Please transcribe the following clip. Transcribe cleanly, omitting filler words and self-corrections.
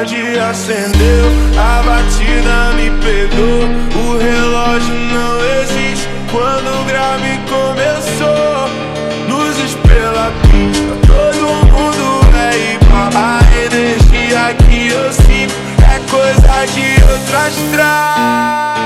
vontade acendeu, a batida me pegou. O relógio não existe quando o grave começou. Luzes pela pista, todo mundo é igual. A energia que eu sinto é coisa de outro astral.